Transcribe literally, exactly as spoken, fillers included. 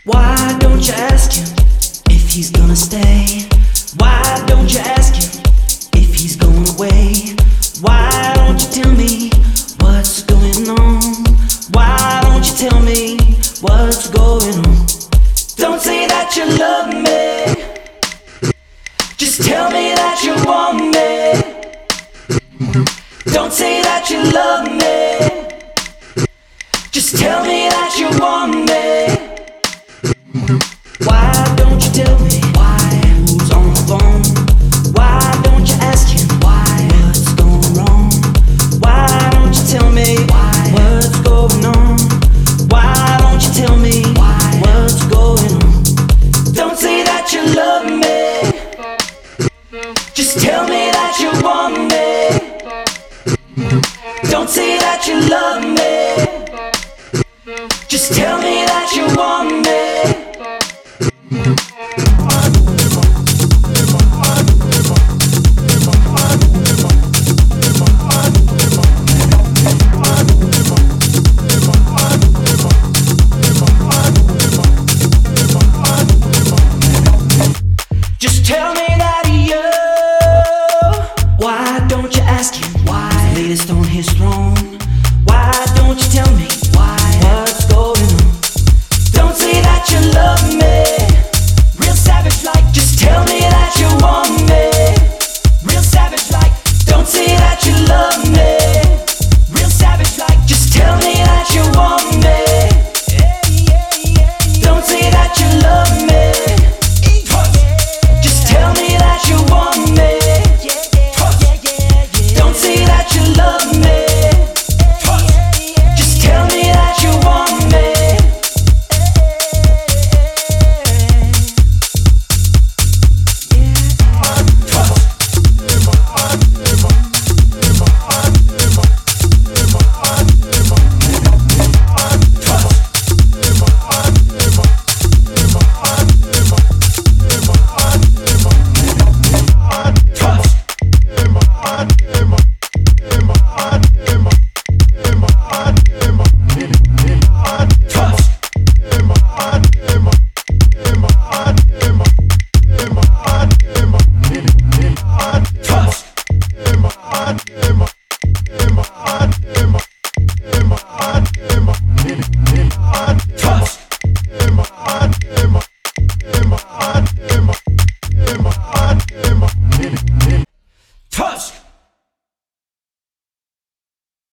Why don't you ask him if he's gonna stay? Why don't you ask him if he's going away? Why don't you tell me what's going on? Why don't you tell me what's going on? Don't say that you love me, just tell me that you want me. Don't say that you love me, just tell me that you want me.